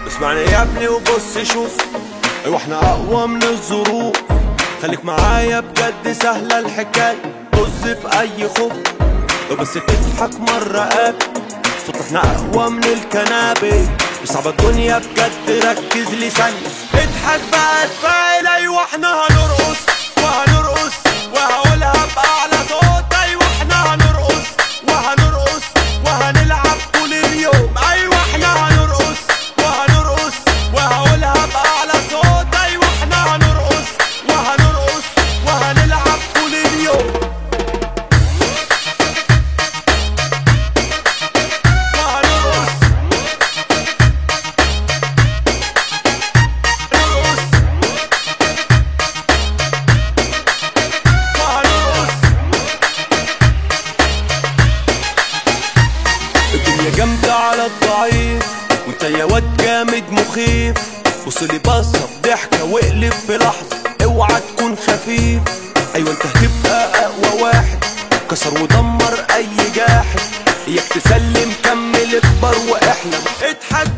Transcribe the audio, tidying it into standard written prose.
اسمعني يا ابني وبص شوف، ايوه احنا اقوى من الظروف. خليك معايا بجد سهلة الحكاية، طز في اي خوف. لو بس تضحك مرة قابل صوت، احنا اقوى من الكنابي. صعبة الدنيا بجد، ركز لي ثانية. اضحك بقى اتفائل، ايوه احنا هنرقص وهنرقص وهقولها بأعلى صوت. ايوه احنا هنرقص وهنرقص وهنلعب طول اليوم. ايوه احنا هنرقص وهنرقص وهقولها بأعلى صوت. ايوه احنا هنرقص وهنرقص وهنلعب طول اليوم. جامدة على الضعيف وانت يا واد جامد مخيف. وصلي بصة بضحكة واقلب في لحظة، اوعى تكون خفيف. ايوه انت هتبقى اقوى واحد، كسر ودمر اي جاحد. اياك تسلم، كمل اكبر واحلم. اضحك